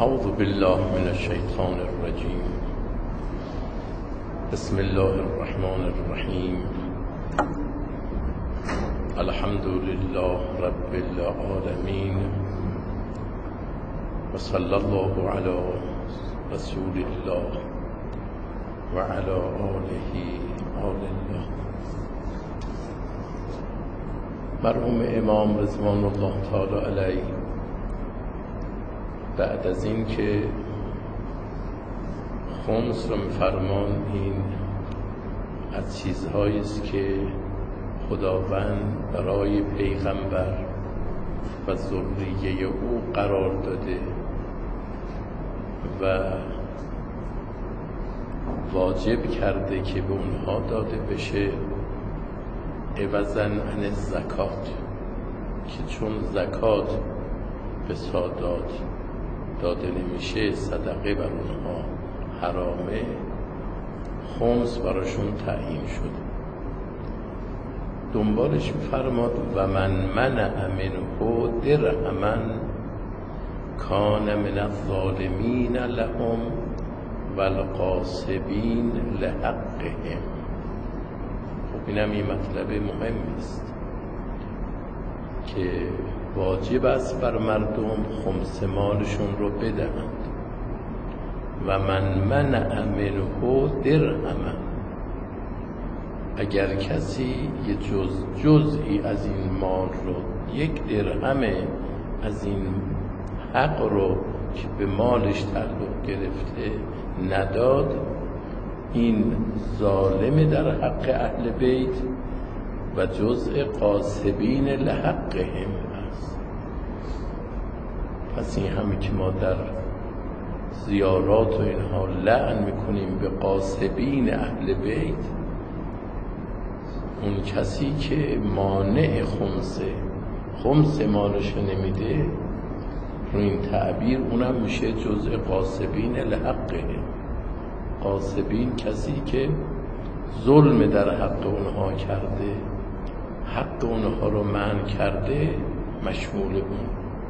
اعوذ بالله من الشیطان الرجیم. بسم الله الرحمن الرحیم. الحمد لله رب العالمین و صلی الله علی رسول الله و علی آله آل الله. مرحوم امام رضوان الله تعالی علیه بعد از این که خمس رو می‌فرمان، این از چیزهایی است که خداوند برای پیغمبر و ذریه او قرار داده و واجب کرده که به اونها داده بشه عوضاً عن الزکات، که چون زکات به سادات داده نمیشه، صدقه بر اونها حرامه، خمس براشون تعیین شده. دنبالش می‌فرماد و من منع منه درهما کان من الظالمین لهم و الغاصبین لحقهم. خب اینم یه مطلب مهم است که واجب است بر مردم خمس مالشون رو بدهند. و من منع منه درهما، اگر کسی یه جزئی از این مال رو، یک درهم از این حق رو که به مالش تعلق گرفته نداد، این ظالم در حق اهل بیت و جزء غاصبین لحقهم است. پس این همه که ما در زیارات و اینها لعن میکنیم به غاصبین اهل بیت، اون کسی که مانع خمس مالش نمیده، رو این تعبیر اونم میشه جزء غاصبین لحقه. غاصبین کسی که ظلم در حق اونها کرده، حق اونها رو منع کرده، مشمول اون.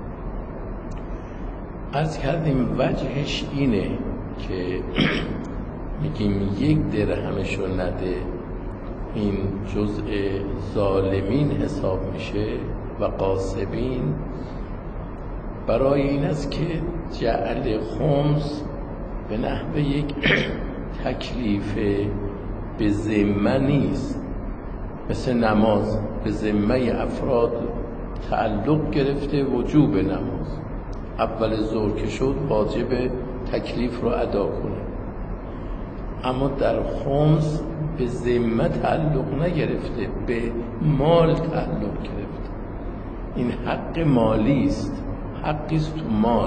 از کردیم وجهش اینه که میگیم یک درهمشو نده، این جزء ظالمین حساب میشه و غاصبین. برای این است که جعل خمس به نحو یک تکلیف به ذمه نیست، مثل نماز به ذمه افراد تعلق گرفته وجوب نماز. اول ظهر که شد واجب تکلیف رو ادا کنه، اما در خمس به ذمه تعلق نگرفته، به مال تعلق گرفته. این حق مالی است، حقی است تو مال.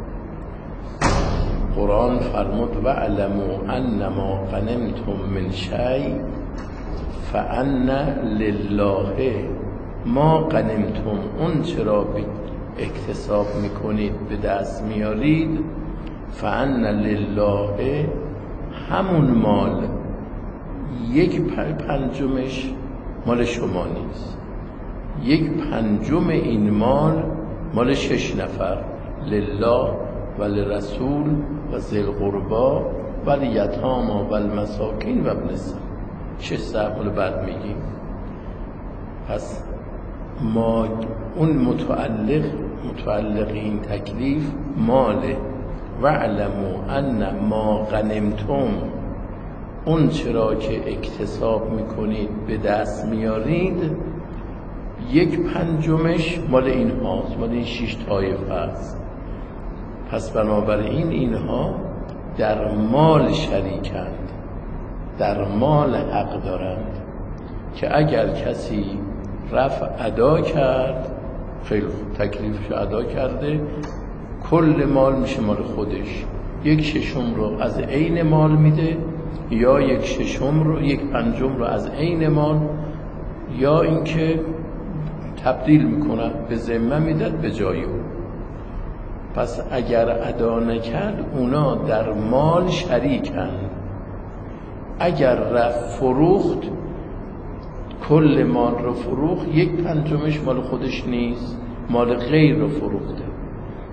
قرآن فرمود و علموا انما غنمتم من شیء فان لله ما غنمتم. اون چرا اکتساب میکنید، به دست میارید، فان لله، همون مال یک پنجمش مال شما نیست. یک پنجم این مال مال 6 نفر، لله و لرسول و ذی القربی و الیتامی و المساکین و ابن السبیل. 6 مال بعد میگیم. پس ما اون متعلق این تکلیف ماله. و علموا ان ما غنمتم، اون چرا که اکتساب میکنید، به دست میارید، یک پنجمش مال این هاست، مال این 6 طایفه است. پس بنابراین اینها در مال شریکند، در مال حق دارند، که اگر کسی رفع ادا کرد، خیلی تکلیفش ادا کرده، کل مال میشه مال خودش. 1/6 رو از عین مال میده، یا 1/6 1/5 رو از عین مال، یا اینکه تبدیل میکنه، به ذمه میداد به جای اون. پس اگر ادا نکرد، اونا در مال شریکن. اگر رفت فروخت، کل مال رو فروخت، 1/5 مال خودش نیست، مال غیر رو فروخته.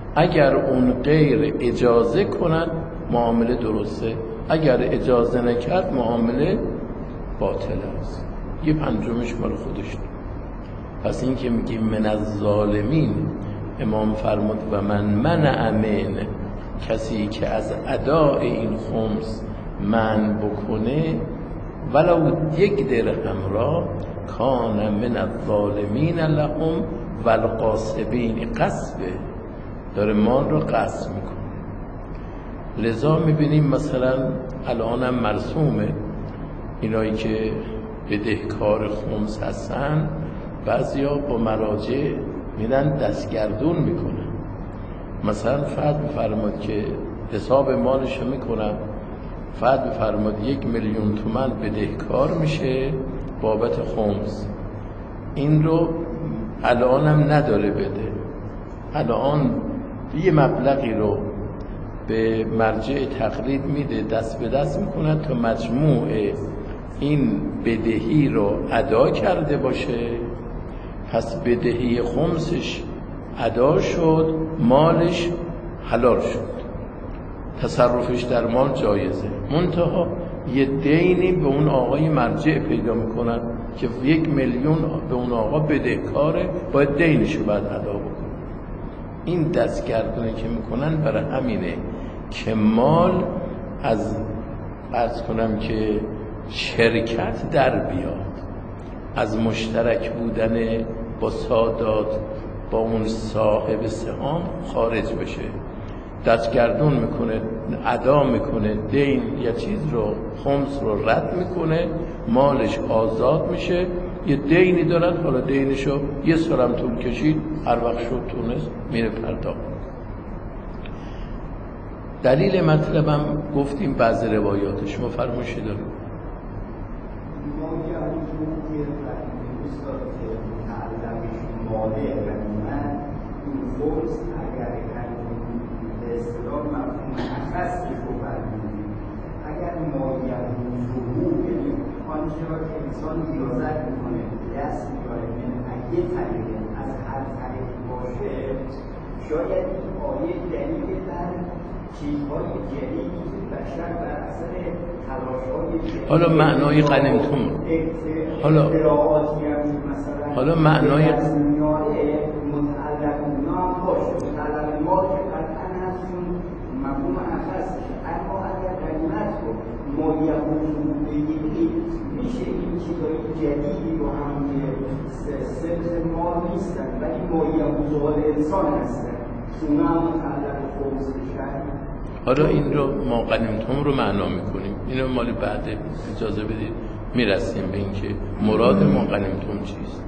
اگر اون غیر اجازه کند معامله درسته، اگر اجازه نکرد معامله باطل است. یه پنجمش مال خودش. پس این که میگیم من از ظالمین، امام فرمود و من منع من، کسی که از اداء این خمس من بکنه ولو 1 درهم را، کان من الظالمین لهم والغاصبین، قصبه، داره مال رو غصب میکنه. لذا میبینیم مثلا الانم مرسومه اینایی که بدهکار خمس هستن، بعضیا با مراجع میدن دستگردون میکنن. مثلا فرد بفرماد که حساب مالش رو میکنن، فرد بفرماد 1 میلیون تومان بدهکار میشه بابت خمس، این رو الانم نداره بده، الان یه مبلغی رو به مرجع تقلید میده، دست به دست میکنن تا مجموع این بدهی رو ادا کرده باشه. پس بدهی خمسش ادا شد، مالش حلال شد، تصرفش در مال جایزه. منتها یه دینی به اون آقای مرجع پیدا میکنن که 1 میلیون به اون آقا بدهکاره، باید دینشو باید ادا بکنه. این دستگردونه که میکنن برای همینه که مال از عرض کنم که شرکت در بیاد، از مشترک بودن با سادات با اون صاحب سهام خارج بشه. دستگردون میکنه، ادا میکنه، دین یا چیز رو، خمس رو رد میکنه، مالش آزاد میشه. یه دینی دارد، حالا دینشو یه سالم طول کشید، هر وقت شد تونست میره پرداخت. دلیل مطلبم گفتیم بعض روایات، شما فرمایشی دارید. اگر مایه حقوق، یعنی آنچه را که انسان ریاضت میکنه دست میاره، یعنی یه طریقه از هر طریقی باشه، شاید این آیه دلیل بر چیزهای جدیدی که بشر بر اثر تلاش‌های جدید، حالا معنای غنیمتون، حالا معنای متعلق اونا هم باشه، متعلق ما که قطعا هستون مفهوم اخص، اما اگر غنیمت رو مایه‌مون بگیرید میشه این چیزهای جدیدی رو هم که سبز ما نیستن ولی مایه‌موضوعات انسان هستن، اونا هم متعلق خمس بشن. حالا این رو ما غنیمتون رو معنا میکنیم، اینو مال بعد اجازه بدید میرسیم به این که مراد ما غنیمتون چیست.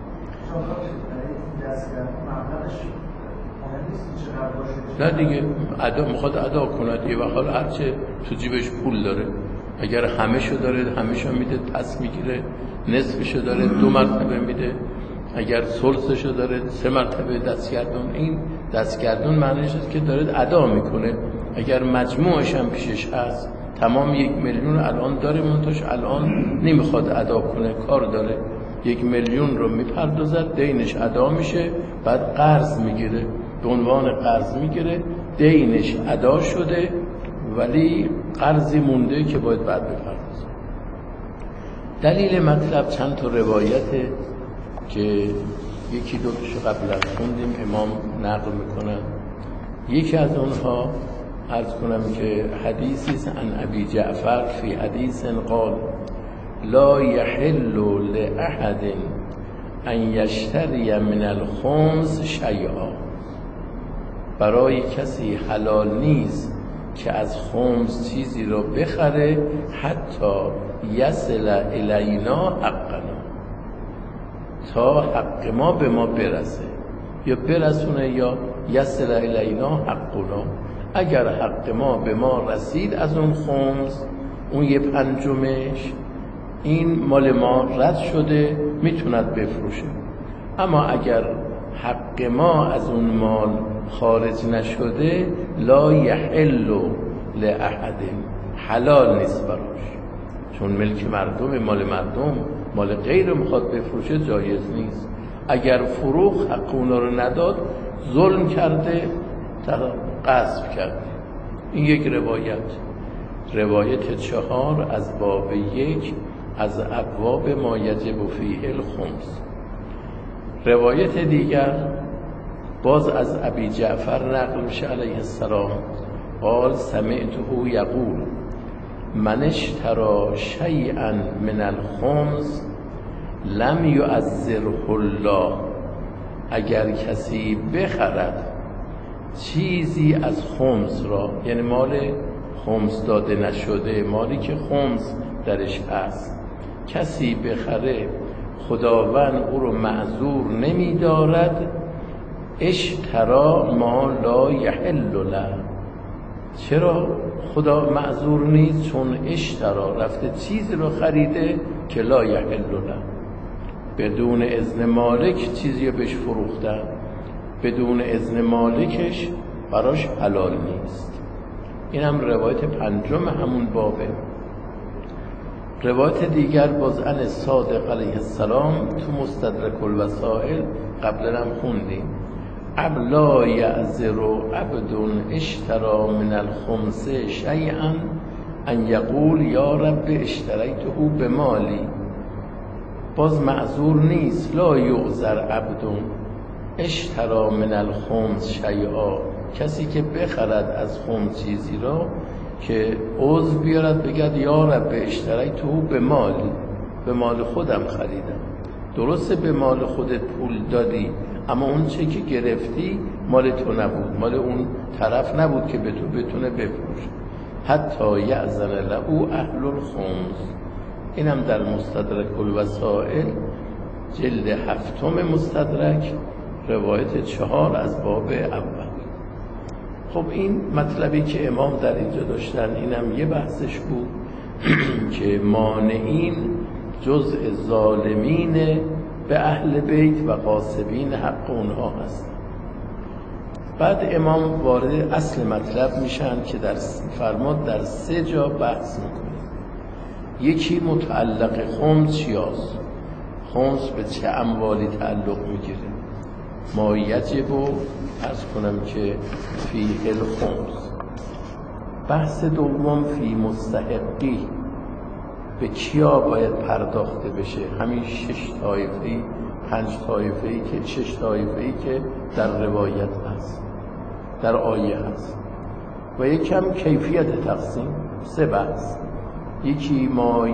نه دیگه میخواد ادا کند یه وقت، حالا هرچه تو جیبش پول داره، اگر همه‌شو داره همه‌شو میده، پس میگیره، نصفشو داره 2 مرتبه میده، اگر ثلثشو داره 3 مرتبه دستگردون. این دستگردون معنیش است که داره ادا میکنه. اگر مجموعش هم پیشش هست، تمام 1 میلیون الان داره، منتش الان نمیخواد ادا کنه، کار داره، 1 میلیون رو میپردازد، دینش ادا میشه، بعد قرض میگیره، به عنوان قرض میگیره، دینش ادا شده ولی قرضی مونده که باید بعد بپردازه. دلیل مطلب چند تا روایته که یکی دو تاشو قبلا خوندیم، امام نقل میکنن. یکی از اونها عرض کنم که حدیثی است عن ابی جعفر فی حدیث قال لا یحل لأحد ان یشتری من الخمس شیئا، برای کسی حلال نیست که از خمس چیزی رو بخره حتی یصل الینا حقنا، تا حق ما به ما برسه، یا برسونه یا یصل الینا حقنا. اگر حق ما به ما رسید از اون خمس، اون 1/5، این مال ما رد شده، میتوند بفروشه. اما اگر حق ما از اون مال خارج نشده، لا یحل لأحد، حلال نیست براش، چون ملک مردم، مال مردم، مال غیر میخواد بفروشه، جایز نیست. اگر فروخ حق اونا رو نداد، ظلم کرده، غصب کرده. این یک روایت 4 از باب 1 از ابواب ما یجب فیه الخمس. روایت دیگر باز از ابی جعفر نقل میشه علیه السلام، قال سمعته یقول من اشترى شیئا من الخمس لم یعذره الله. اگر کسی بخرد چیزی از خمس را، یعنی مال خمس داده نشده، مالی که خمس درش هست، کسی بخره خداوند او رو معذور نمی دارد. اشترا ما لا یحل له. چرا خدا معذور نیست؟ چون اشترا رفته چیزی رو خریده که لا یحل له، بدون اذن مالک چیزی رو بهش فروختن، بدون اذن مالکش براش حلال نیست. این هم روایت 5 همون بابه. روایت دیگر باز عن صادق علیه السلام تو مستدرک الوسائل قبلا هم خوندیم، لا یعذر عبد اشترى من الخمس شیئا ان یقول یا رب اشتریته بمالی. باز معذور نیست. لا یعذر عبد اشترى من الخمس شیئا، کسی که بخرد از خمس چیزی را که عذر بیارد بگد یا رب اشتریته بمالی، به مال خودم خریدم. درسته به مال خودت پول دادی، اما اون چه که گرفتی مال تو نبود، مال اون طرف نبود که به تو بتونه بفروشه. حتی یأذن له اهل الخمس. اینم در مستدرک الوسائل جلد 7 مستدرک روایت 4 از باب اول. خب این مطلبی که امام در اینجا داشتن اینم یه بحثش بود که مانعین جزء ظالمین به اهل بیت و غاصبین حق اونها هست. بعد امام وارد اصل مطلب میشن که در فرماد در 3 جا بحث میکنه. یکی متعلق خمس چیاست، خمس به چه اموالی تعلق میگیره، ما یجب و عرض کنم که فی الخمس. بحث دوم فی مستحقی، به کیا باید پرداخته بشه، همین 6 طایفه‌ای 5 طایفه‌ای که 6 طایفه‌ای که در روایت هست، در آیه هست. و یکم کیفیت تقسیم. 3 بحث، یکی ما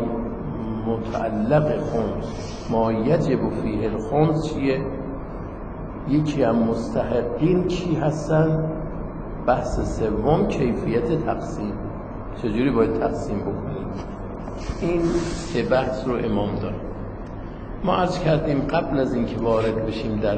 متعلق خمس، ما یجب فیه الخمس چیه، یکی هم مستحقین کی هستن، بحث سوم کیفیت تقسیم، چجوری باید تقسیم بکنیم. این 3 بحث رو امام داره. ما عرض کردیم قبل از اینکه وارد بشیم در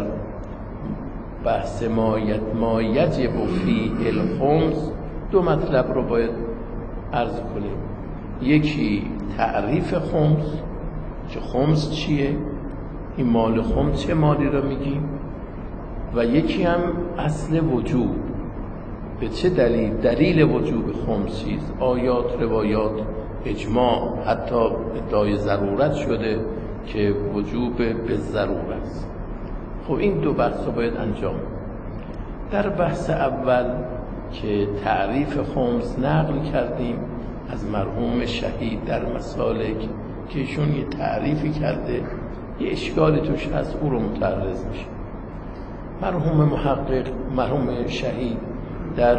بحث ما یجب فی الخمس 2 مطلب رو باید عرض کنیم. یکی تعریف خمس، که خمس چیه، این مال خمس چه مالی رو میگیم، و یکی هم اصل وجوب، به چه دلیل وجوب خمس چیز، آیات، روایات، اجماع، حتی ادعای ضرورت شده که وجوب به ضرورت است. خب این 2 بحث رو باید انجام. در بحث اول که تعریف خمس نقل کردیم از مرحوم شهید در مسالک که ایشون یه تعریفی کرده، یه اشکالی توش هست، او رو متعرض میشه. مرحوم محقق، مرحوم شهید در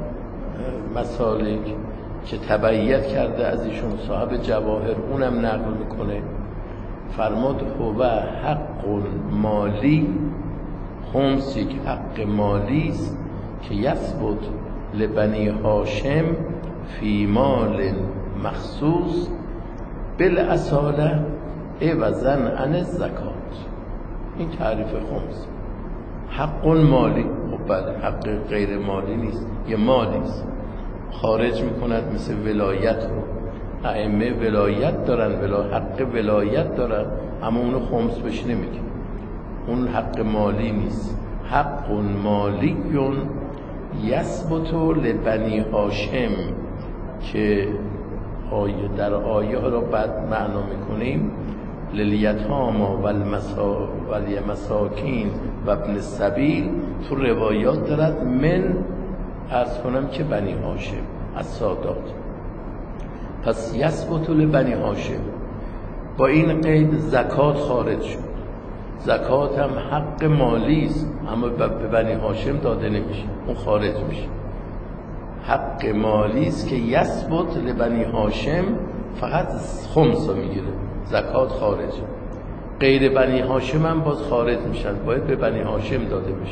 مسالک که تبعیت کرده از ایشون، صاحب جواهر، اونم نقل میکنه، فرماد هو حق مالی، خمس یک حق مالی است که یثبت لبنی هاشم فی مال مخصوص بالاصاله عوضا عن الزکات. این تعریف خمس. حق مالی، خب بله، حق غیر مالی نیست، یه مالی است، خارج میکند مثل ولایت رو. ائمه ولایت دارن، حق ولایت دارن، اما اونو خمس بهش نمیگه، اون حق مالی نیست. حق مالیون یثبت لبنی هاشم، که در آیه رو بعد معنا میکنیم، للیتاما و المساکین و ابن السبیل، تو روایات دارد من عرض کنم که بنی هاشم از سادات. پس یثبت لبنی هاشم، با این قید زکات خارج شد. زکات هم حق مالی است، اما به بنی هاشم داده نمیشه، اون خارج میشه. حق مالی است که یثبت لبنی هاشم فقط خمس رو میگیره، زکات خارج. غیر بنی هاشم هم باز خارج میشن، باید به بنی هاشم داده میشه.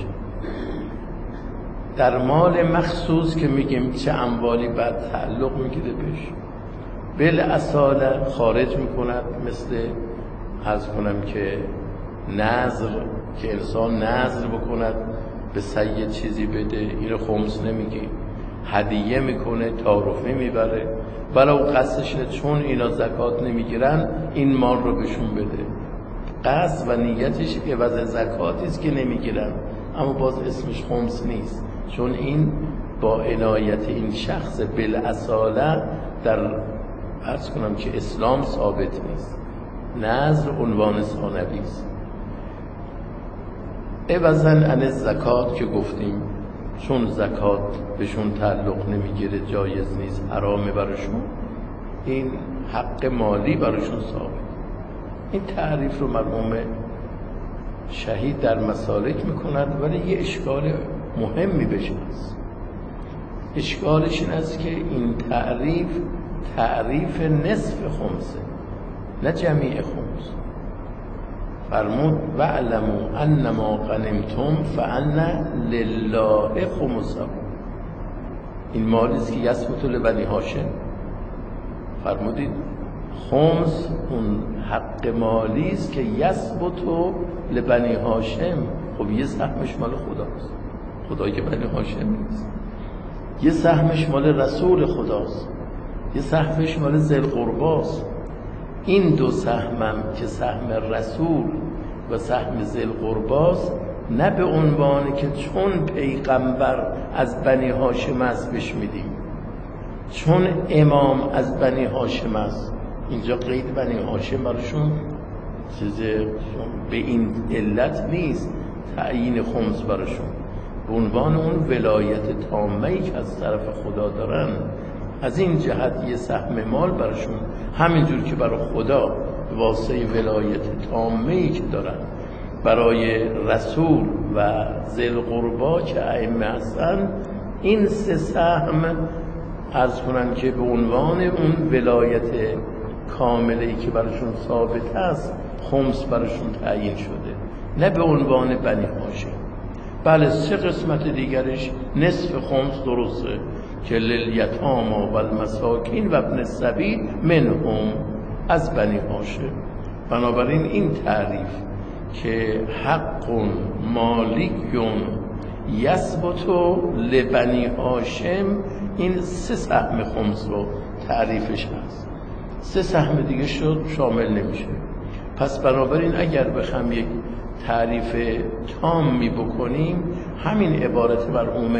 در مال مخصوص که میگیم چه اموالی بعد تعلق میگیره بهش، بالاصاله خارج میکند. مثل عرض کنم که نذر، که انسان نذر بکند به سید چیزی بده، این خمس نمیگی. هدیه میکنه، تعارفی میبره، ولو قصدش چون اینا زکات نمیگیرن این مال رو بهشون بده. قصد و نیتش عوض زکاتی است که نمیگیرن، اما باز اسمش خمس نیست، چون این با عنایت این شخص بالاصاله در عرض کنم که اسلام ثابت نیست. نذر عنوان ثانوی است. عوضاً عن زکات که گفتیم، چون زکات بهشون تعلق نمیگیره، جایز نیست، حرامه براشون، این حق مالی براشون ثابت. این تعریف رو مرحوم شهید در مسالک میکند، ولی یه اشکال مهمی بهش هست. اشکالش این است که این تعریف نصف خمسه، نه جمیع خمس. فرمود وَاعْلَمُوا أَنَّمَا غَنِمْتُمْ فَأَنَّ لِلَّهِ خُمُسَهُ. این مالی است که یثبت لبنی هاشم. فرمودید خمس اون حق مالی است که یثبت لبنی هاشم. خب یه سهمش مال خداست، خدا که بنی هاشم نیست. یه سهمش مال رسول خداست، یه سهمش مال ذی القرباست. این دو سهمم که سهم رسول و سهم ذی القرباست، نه به عنوانی که چون پیغمبر از بنی هاشم است بهش میدیم، چون امام از بنی هاشم است. اینجا قید بنی هاشم براشون چیز به این علت نیست، تعیین خمس براشون به عنوان اون ولایت تامه‌ای که از طرف خدا دارن. از این جهت یه سهم مال براشون، همینجور که برای خدا به واسطه ولایت تامه‌ای که دارن برای رسول و ذی القربا که ائمه هستن، این سه سهم عرض کنن که به عنوان اون ولایت کامله‌ای که براشون ثابت است، خمس براشون تعیین شده، نه به عنوان بنی هاشم. بله سه قسمت دیگرش نصف خمس درسته که للیتاما و المساکین و ابن السبیل منهم از بنی هاشم. بنابراین این تعریف که حق مالیون یثبت لبنی هاشم، این سه سهم خمس رو تعریفش هست، سه سهم دیگه شد شامل نمیشه. پس بنابراین اگر بخوام یک تعریف تامی بکنیم، همین عبارت مرحوم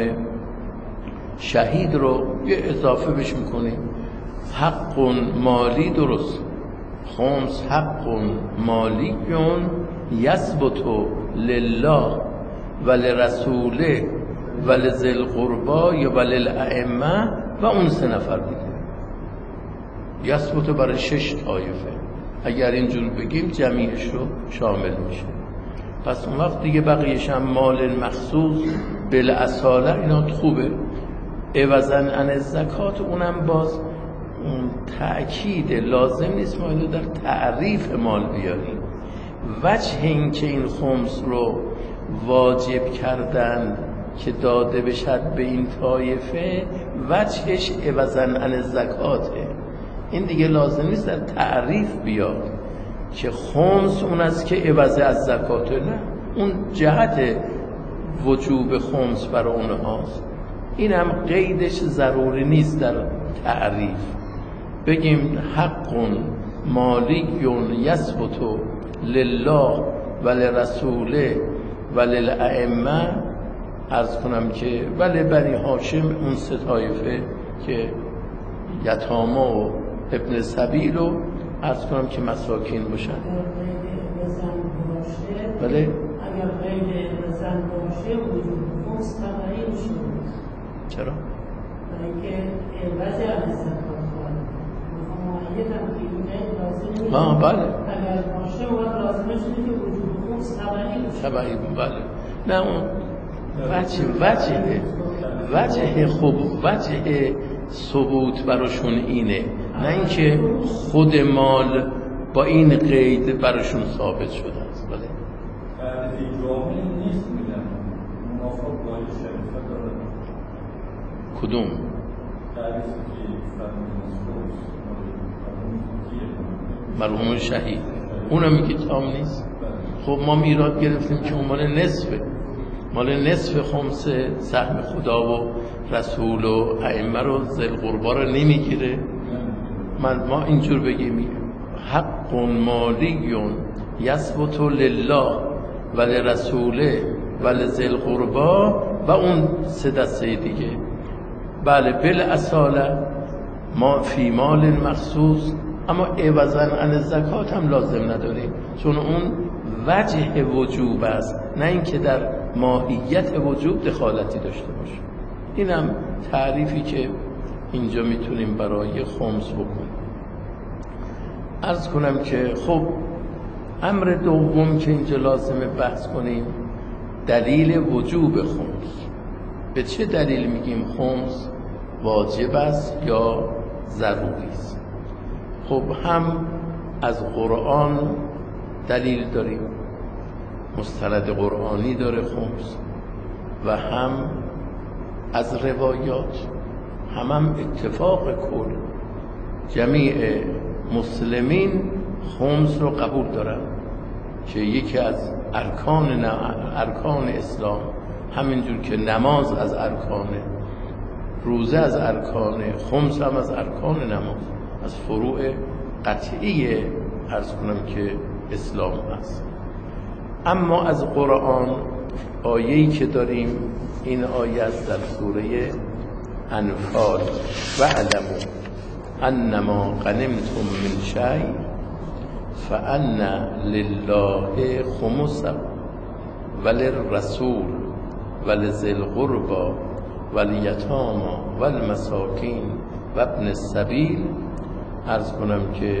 شهید رو یه اضافه بش میکنیم. حق مالی درست، خمس حق مالیون یثبت لله و لرسوله و لذی القربا و للائمه و اون سه نفر دیگه. یثبت برای 6 طایفه، اگر اینجور بگیم جمیعش رو شامل میشه. پس اون وقت دیگه بقیه‌ش هم مال مخصوص بالاصاله اینا خوبه. عوضاً عن الزکات اونم باز اون تأکید لازم نیست ما اینو در تعریف مال بیاریم. وجه این که این خمس رو واجب کردن که داده بشد به این طایفه، وجهش عوضاً عن الزکاته. این دیگه لازم نیست در تعریف بیاد که خمس اون است که عوض از زکاته، نه، اون جهت وجوب خمس برای اونهاست. این هم قیدش ضروری نیست در تعریف. بگیم حق مالیون یثبت لله و لرسوله و للائمه، عرض کنم که ولی بنی هاشم اون سه طایفه که یتاما و ابن سبیل رو عرض کنم که مساکین باشن. بله اگر غیر زن باشه وجود خمس طبعی میشه. چرا؟ که عوض از زکات کنه معید هم که اینه لازم بله اگر باشه باید لازمش اینه که وجود خمس طبعی بله نه اون وجه ثبوت براشون اینه، نه اینکه خود مال با این قید براشون ثابت شده است. بله کدوم؟ مرحوم شهید اونم میگه تام نیست. خب ما میراد گرفتیم که اون مال نصف خمس سهم خدا و رسول و ائمه رو ذل قربا رو نمیگیره. ما اینجور بگیم حق مالیون یثبت لله و لرسوله و لذل قربا و اون سه دسته دیگه. بله بالاصاله ما فی مال مخصوص، اما عوضاً عن زکات هم لازم نداریم چون اون وجه وجوب است، نه اینکه در ماهیت وجوب دخالتی داشته باشه. اینم تعریفی که اینجا میتونیم برای خمس بکنیم. عرض کنم که خب امر دوم که اینجا لازمه بحث کنیم دلیل وجوب خمس. به چه دلیل میگیم خمس واجب است یا ضروری است؟ خب هم از قرآن دلیل داریم، مستند قرآنی داره خمس، و هم از روایات، هم اتفاق کل جمیع مسلمین خمس رو قبول دارن که یکی از ارکان اسلام، همینجور که نماز از ارکانه، روزه از ارکانه، خمس هم از ارکان نماز، از فروع قطعی عرض کنم که اسلام است. اما از قرآن آیه‌ای که داریم، این آیه است در سوره انفال: واعلموا انما غنمتم من شیء فان لله خمسه وللرسول ولذی القربى والیتامی والمساکین و ابن السبیل. عرض کنم که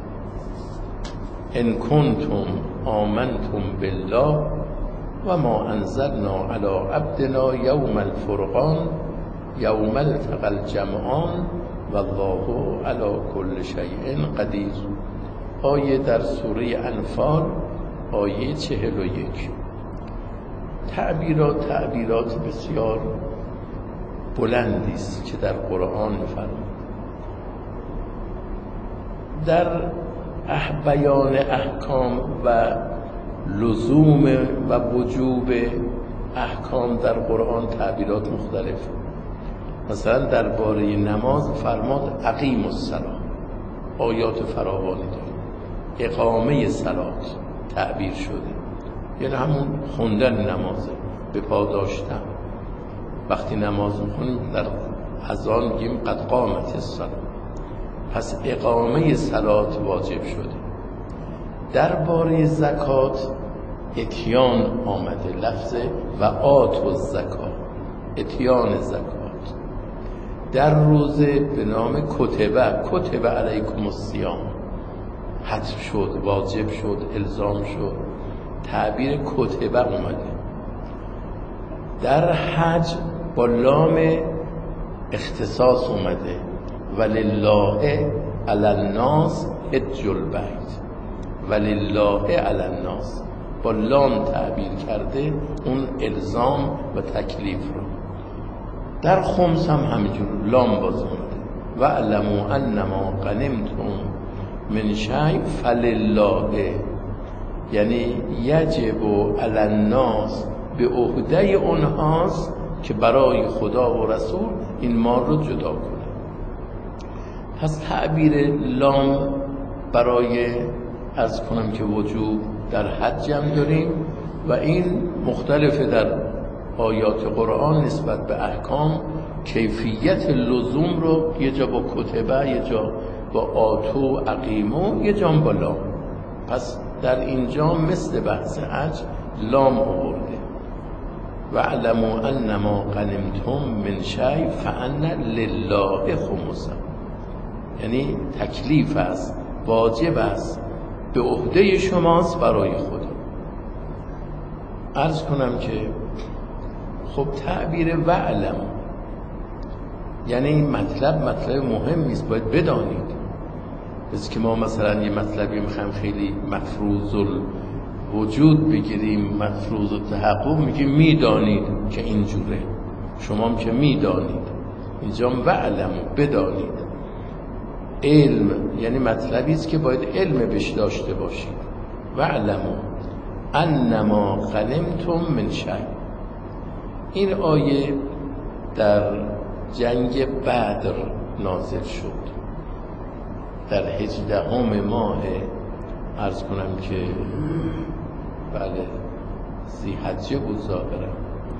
ان کنتم آمنتم بالله و ما انزلنا علی عبدنا یوم الفرقان یوم التقى الجمعان والله علی کل شیء قدیر. آیه در سوره انفال آیه 41. تعبیرات بسیار بلندی است که در قرآن می‌فرماید. در بیان احکام و لزوم و وجوب احکام در قرآن تعبیرات مختلف. مثلا درباره نماز فرماد اقیموا الصلاة، آیات فراوانی داره. اقامه صلات تعبیر شده، یعنی همون خوندن نمازه، به پا داشتن. وقتی نماز میخونیم در اذان میگیم قد قامت الصلاة، پس اقامه صلات واجب شده. درباره زکات اتیان آمده، لفظ و آتوا الزکات، اتیان زکات. در روزه به نام کتب علیکم الصیام، حتم شد، واجب شد، الزام شد، تعبیر کتبه اومده. در حج با لام اختصاص اومده، ولله علی الناس حج البیت، ولله علی الناس با لام تعبیر کرده اون الزام و تکلیف رو. در خمس هم همینجور لام باز اومده، واعلموا انما غنمتم من شیء فلله، یعنی یجب علی الناس، به عهده اونهاست که برای خدا و رسول این مال رو جدا کنه. پس تعبیر لام برای از کنم که وجوب در حج هم داریم و این مختلفه در آیات قرآن نسبت به احکام. کیفیت لزوم رو یه جا با کتبه، یه جا با آتو اقیمو، یه جا با لام. پس در اینجا مثل بحث حج لام آورده. واعلموا انما غنمتم من شیء فان لله خمسه، یعنی تکلیف است، واجب است، به عهده شماست برای خدا. عرض کنم که خب تعبیر واعلم یعنی این مطلب مهمی است، باید بدانید. بس که ما مثلا یه مطلبی میخوایم خیلی مفروض الوجود بگیریم، مفروض التحقق، میگیم میدانید که اینجوره، شما هم که میدانید. اینجا واعلم بدانید. علم یعنی مطلبی است که باید علم بهش داشته باشید. واعلموا انما غنمتم من شیء. این آیه در جنگ بدر نازل شد در 18 ماه، عرض کنم که بله ذی‌حجه بود ظاهرا،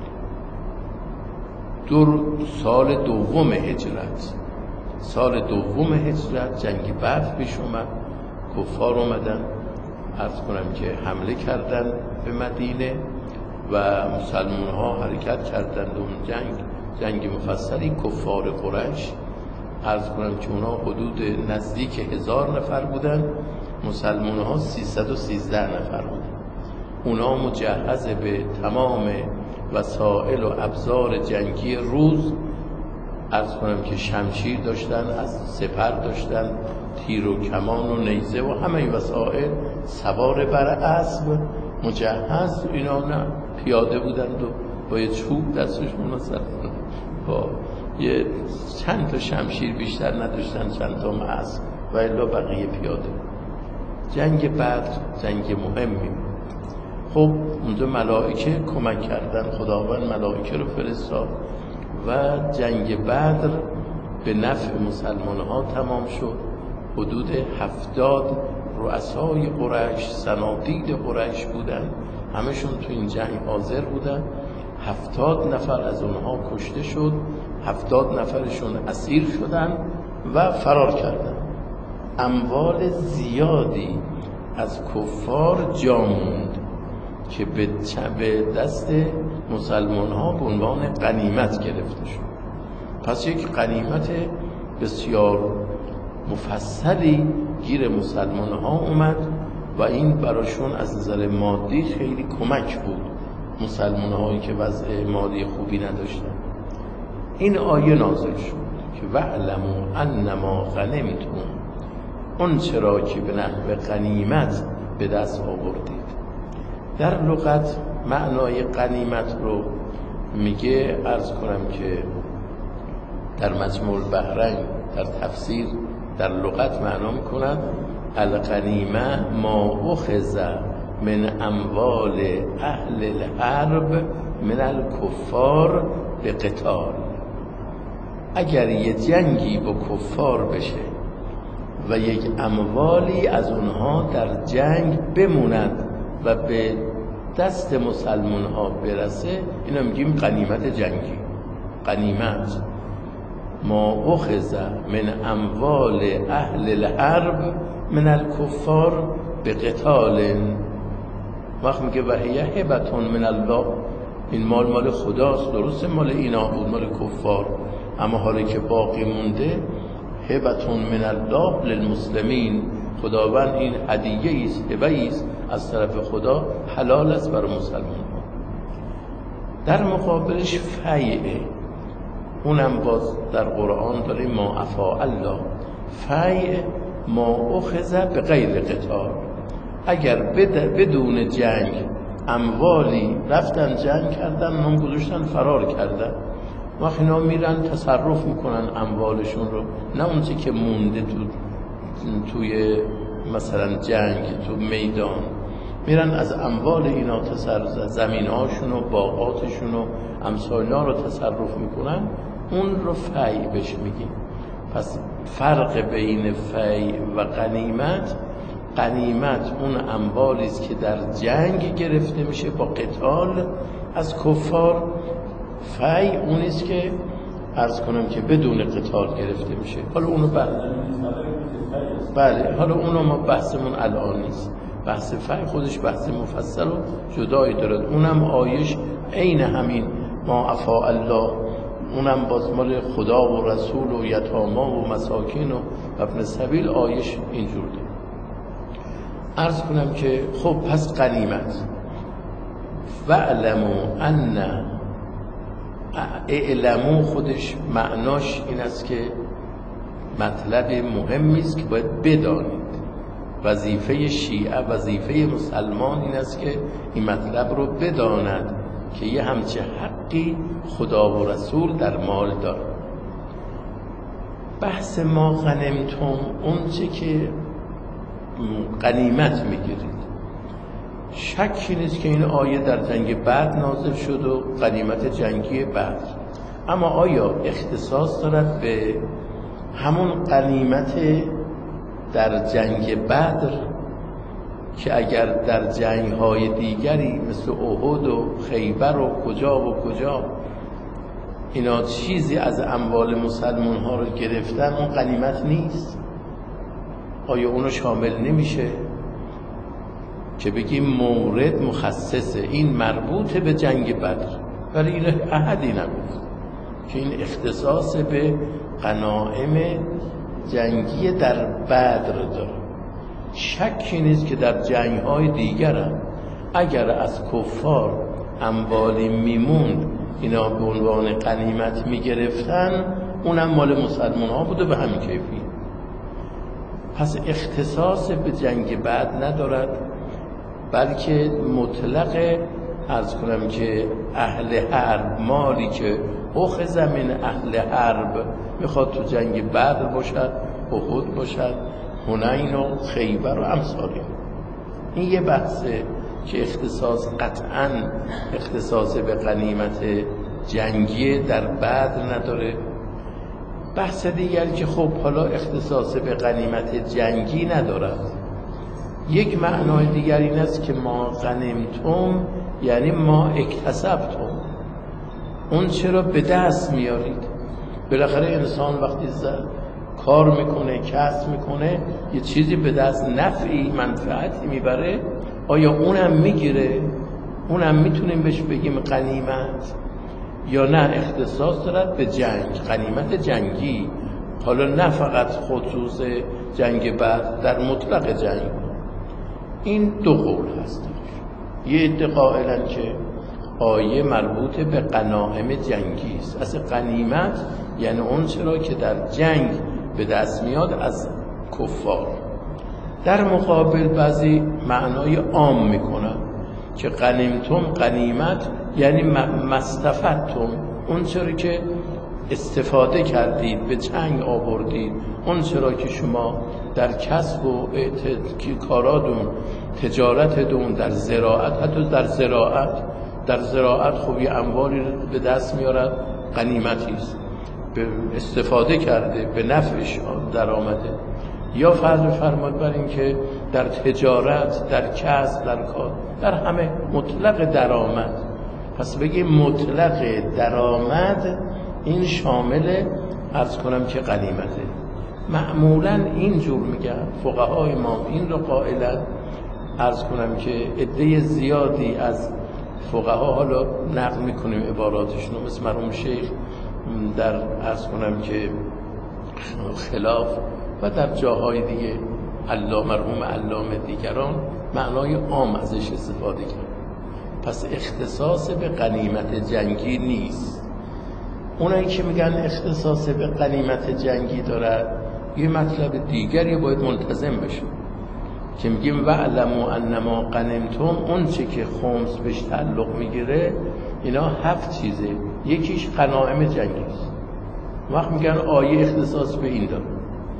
سال دوم هجرت. سال دوم هجرت جنگ بدر پیش اومد، کفار اومدن، عرض کنم که حمله کردن به مدینه و مسلمان ها حرکت کردند. اون جنگ مفصلی. کفار قریش عرض کنم که اونا حدود نزدیک 1000 نفر بودن، مسلمان ها 313 نفر بودن. اونا مجهز به تمام وسایل و ابزار جنگی روز، عرض کنم که شمشیر داشتن، از سپر داشتن، تیر و کمان و نیزه و همه وسایل، سوار بر اسب مجهز. اینا نه پیاده بودند و با یه چوب دستشون مثلا با یه چند تا شمشیر بیشتر نداشتن، چند تا اسب و الا بقیه پیاده. جنگ بدر جنگ مهمی. خب اونجا ملائکه کمک کردن، خداوند ملائکه رو فرستاد و جنگ بدر به نفع مسلمان ها تمام شد. حدود 70 رؤسای قریش، صنادید قریش بودن، همشون تو این جنگ حاضر بودن. 70 نفر از اونها کشته شد، 70 نفرشون اسیر شدن و فرار کردن. اموال زیادی از کفار جا موند که به دست مسلمان ها به عنوان غنیمت گرفته شد. پس یک غنیمت بسیار مفصلی گیر مسلمان ها اومد و این براشون از نظر مادی خیلی کمک بود، مسلمان هایی که وضع مالی خوبی نداشتن. این آیه نازل شد که واعلموا انما غنمتم، اون چرا که به نحو غنیمت به دست آوردید. در لغت معنای غنیمت رو میگه، عرض کنم که در مجموع البحرین در تفسیر در لغت معنا میکنند الغنیمه ما اخذ من اموال اهل الحرب من الکفار به قتال. اگر یه جنگی با کفار بشه و یک اموالی از اونها در جنگ بموند و به دست مسلمان ها برسه، اینا میگیم غنیمت جنگی. غنیمت ما اخذ من اموال اهل الحرب من الکفار به قتال. وقت میگه و هی هبتون من الله، این مال خداست، درسته مال اینا بود، مال کفار، اما حالا که باقی مونده هبتون من الله للمسلمین، خداوند این هدیه است، هبه است از طرف خدا، حلال است برای مسلمان ها. در مقابلش فیعه، اونم باز در قرآن داریم ما افا الله. فیع ما اخذ به غیر قتال، اگر بدون جنگ اموالی رفتن جنگ کردن، اونم گذاشتن فرار کردن، وقتی اینا میرن تصرف میکنن اموالشون رو، نه اونچه که مونده توی مثلا جنگ تو میدان، میرن از اموال اینا زمینهاشون و باغاتشون و امثالینا رو تصرف میکنن، اون رو فیع بهش میگیم. پس فرق بین فیع و غنیمت، غنیمت اون اموالی است که در جنگ گرفته میشه با قتال از کفار، فیع اون است که عرض کنم که بدون قتال گرفته میشه. حالا اونو بله، حالا اونو ما بحثمون الان نیست. بحث فیع خودش بحث مفصل و جدایی دارد، اونم آیش عین همین ما افاء الله، اونم باز مال خدا و رسول و یتاما و مساکین و ابن سبیل، آیش اینجور ده. عرض کنم که خب پس غنیمت، واعلموا ان، اعلموا خودش معناش این است که مطلب مهمی است که باید بدانید. وظیفه شیعه، وظیفه مسلمان این است که این مطلب رو بداند که یه همچه حقی خدا و رسول در مال داره. بحث ما غنمتم، اون چه که غنیمت میگیرید، شکی نیست که این آیه در جنگ بدر نازل شد و غنیمت جنگی بدر، اما آیا اختصاص دارد به همون غنیمت در جنگ بدر که اگر در جنگ‌های دیگری مثل احد و خیبر و کجا اینا چیزی از اموال مسلمان ها رو گرفتن، اون غنیمت نیست؟ آیا اونو شامل نمیشه که بگیم مورد مخصصه، این مربوط به جنگ بدر؟ ولی این احدی نگفت که این اختصاص به غنایم جنگی در بدر داره. شکی نیست که در جنگ‌های دیگر هم اگر از کفار اموالی میموند اینا به عنوان غنیمت میگرفتن، اونم مال مسلمان ها بوده به همین کیفیت. پس اختصاص به جنگ بعد ندارد، بلکه مطلق عرض کنم که اهل حرب، مالی که اخذ من اهل حرب، میخواد تو جنگ بدر باشد، احد باشد، حنین و خیبر و امثالی. این یه بحثه که اختصاص قطعاً اختصاص به غنیمت جنگی در بدر نداره. بحث دیگری که خب حالا اختصاص به غنیمت جنگی ندارد، یک معنای دیگر این است که ما غنیمتم یعنی ما اکتسبتم، اون چرا به دست میارید. بالاخره انسان وقتی کار میکنه، کسب میکنه، یه چیزی به دست، نفعی، منفعتی میبره، آیا اونم میگیره؟ اونم میتونیم بهش بگیم غنیمت یا نه اختصاص دارد به جنگ، غنیمت جنگی؟ حالا نه فقط خصوص جنگ بعد، در مطلق جنگ. این دو قول هست. یه عده قائلن که آیه مربوط به غنایم جنگی است، اصل غنیمت یعنی اون چرا که در جنگ به دست میاد از کفار. در مقابل بعضی معنای عام میکنن که غنیمتم، غنیمت یعنی مستفدتم، اون چرا که استفاده کردید، به جنگ آوردید، اون چرا که شما در کسب و کاراتون، تجارتتون، در زراعت، حتی در زراعت خب یه اموالی به دست میارد، غنیمتی است، به استفاده کرده، به نفعش در آمده. یا فرض فرماد بر این که در تجارت، در کسب، در کار، در همه مطلق درآمد. پس بگیم مطلق درآمد این شامل عرض کنم که غنیمته. معمولا اینجور میگن فقهای ما، این رو قائلن، عرض کنم که عده زیادی از فقها، حالا نقل میکنیم عباراتشون، مثل مرحوم شیخ در عرض کنم که خلاف و در جاهای دیگه مرحوم علامه دیگران معنای عام ازش استفاده کرد. پس اختصاص به غنیمت جنگی نیست. اونایی که میگن اختصاص به غنیمت جنگی دارد، یه مطلب دیگری باید ملتزم بشه که میگیم وعلموا انما غنمتم، اون چه که خمس بهش تعلق میگیره، اینا 7 چیزه. یکیش غنایم جنگی است. وقت میگن آیه اختصاص به این داره.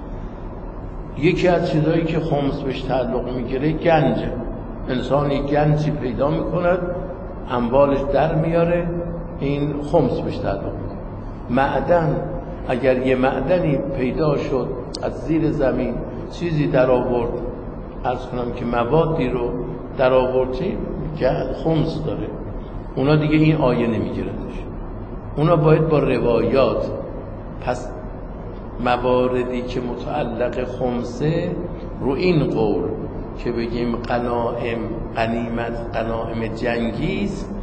یکی از چیزایی که خمس بهش تعلق میگیره گنجه. انسانی گنجی پیدا میکند، اموالش در میاره، این خمس بهش تعلق میگیره. معدن، اگر یه معدنی پیدا شد از زیر زمین، چیزی در آورد، عرض کنم که موادی رو در آوردی، خمس داره. اونا دیگه این آیه نمیگیردش، اونا باید با روایات. پس مواردی که متعلق خمسه رو این قول که بگیم غنایم، غنیمت غنایم جنگی است،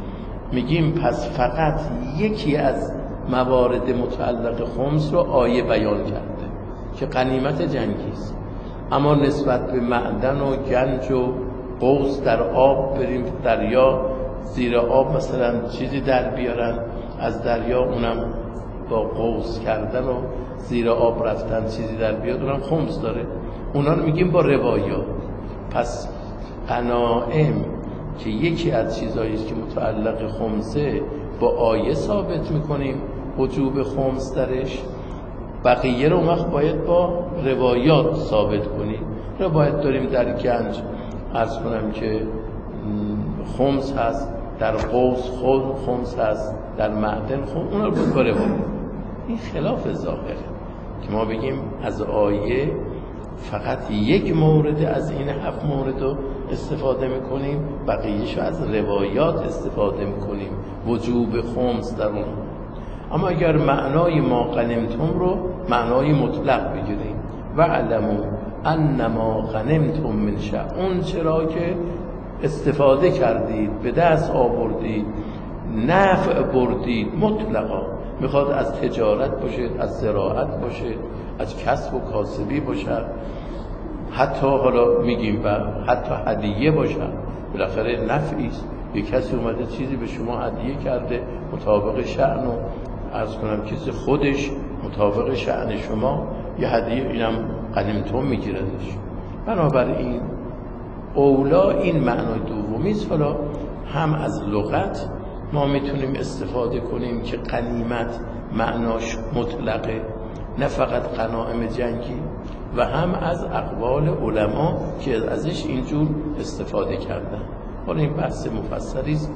میگیم پس فقط یکی از موارد متعلق خمس رو آیه بیان کرده که غنیمت جنگی است، اما نسبت به معدن و گنج و قوس در آب بریم دریا، زیر آب مثلا چیزی در بیارن از دریا، اونم با قوس کردن و زیر آب رفتن چیزی در بیاد، اونم خمس داره. اونا رو میگیم با روایات. پس غنائم که یکی از چیزایی است که متعلق خمسه با آیه ثابت میکنیم وجوب خمس درش، بقیه رو وقت باید با روایات ثابت کنیم. روایت داریم در گنج عرض کنم که خمس هست، در قوس خمس هست، در معدن خمس، اونا رو با روایات. این خلاف ظاهره که ما بگیم از آیه فقط یک مورد از این 7 مورد رو استفاده میکنیم، بقیه‌شو از روایات استفاده میکنیم وجوب خمس در اون. اما اگر معنای ما غنمتم رو معنای مطلق بگیریم، و علموا انما غنمتم من شیء، اون چرا که استفاده کردید، به دست آوردید، نفع بردید، مطلقا میخواد از تجارت باشه، از زراعت باشه، از کسب و کاسبی باشه، حتی حالا میگیم و حتی هدیه باشه، بالاخره نفعی است. یک کسی اومده چیزی به شما هدیه کرده مطابق شأن و عرض کنم کسی خودش مطابق شأن شما یه هدیه، اینم غنیمتم میگیردش. بنابراین اولا این معنای دومی است. حالا هم از لغت ما میتونیم استفاده کنیم که غنیمت معناش مطلقه، نه فقط غنایم جنگی، و هم از اقوال علما که ازش اینجور استفاده کردن. حالا این بحث مفصلی است.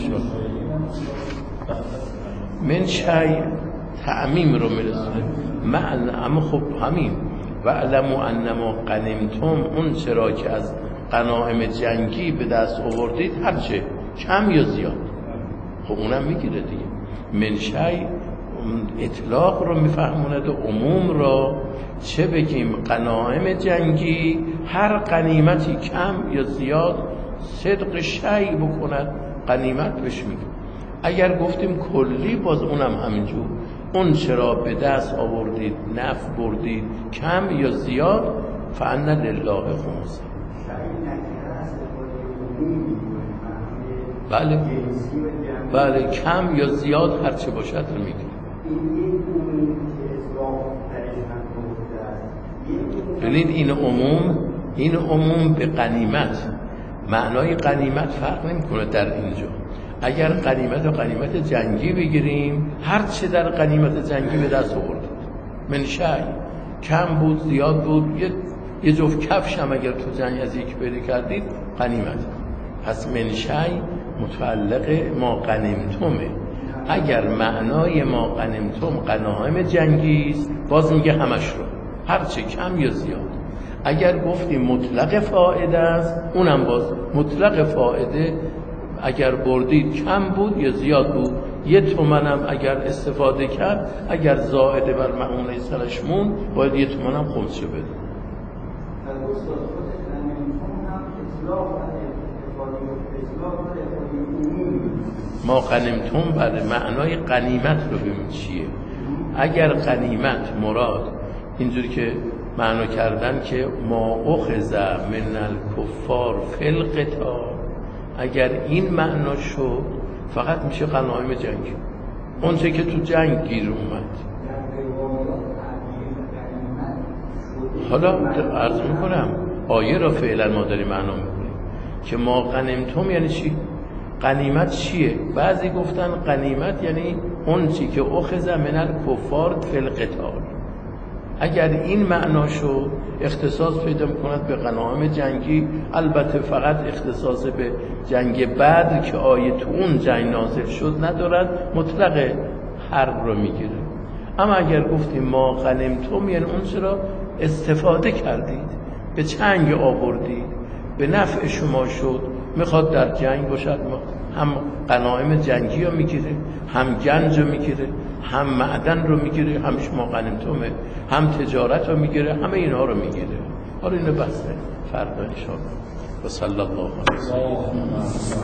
من شیء تعمیم رو میرسونه معنی، اما خب همین و علموا انما غنمتم، اون چرا که از غنایم جنگی به دست آوردید، هرچه کم یا زیاد، خب اونم میگیره دیگه. من شیء اطلاق رو میفهموند و عموم را، چه بگیم غنایم جنگی، هر غنیمتی کم یا زیاد صدق شیء بکند غنیمت بهش میگه. اگر گفتیم کلی باز اونم همینجور، اون چرا به دست آوردید، نفع بردید، کم یا زیاد، فأن لله خمسه. بله بله، کم یا زیاد هرچه باشد رو میگه. ببینید این عموم به غنیمت، معنای غنیمت فرق نمیکنه در اینجا. اگر غنیمت و غنیمت جنگی بگیریم، هر چه در غنیمت جنگی به دست آوردید، من شیء، کم بود زیاد بود، یه جفت کفش هم اگر تو جنگ از یک پیدا کردید غنیمت. پس من شیء متعلق ما غنمتمه. اگر معنای ما غنمتم غنایم جنگی است، باز میگه همش رو، هر چه کم یا زیاد. اگر گفتیم مطلق فائده است، اونم باز مطلق فائده، اگر بردید کم بود یا زیاد بود، 1 تومن هم اگر استفاده کرد، اگر زائده بر معونه سرش مون، باید 1 تومن هم خمسه بده. ما غنمتم برای معنای غنیمت رو ببین چیه. اگر غنیمت مراد اینجوری که معنا کردن که ما اخذ من الکفار فی القتال، اگر این معنا شد فقط میشه غنایم جنگی، اون چه که تو جنگ گیر اومد. حالا عرض میکنم آیه را فعلا ما داریم معنا میکنیم که ما غنمتم یعنی چی؟ غنیمت چیه؟ بعضی گفتن غنیمت یعنی اون چی که اخذ من الکفار فی القتال. اگر این معنا شد اختصاص پیدا می‌کند به غنایم جنگی، البته فقط اختصاص به جنگ بدر که آیه تو اون جنگ نازل شد ندارد، مطلق حرب رو میگیره. اما اگر گفتیم ما غنمتم یعنی اون چرا استفاده کردید، به چنگ آوردید، به نفع شما شد، میخواد در جنگ باشد، هم غنایم جنگی رو میگیره، هم گنج رو میگیره، هم معدن رو میگیره، هم شما غنیمتمه، هم تجارت رو میگیره، همه اینها رو میگیره. حالا اینو بحثه فردا ان شاء الله. و صلی الله علیه و سلم.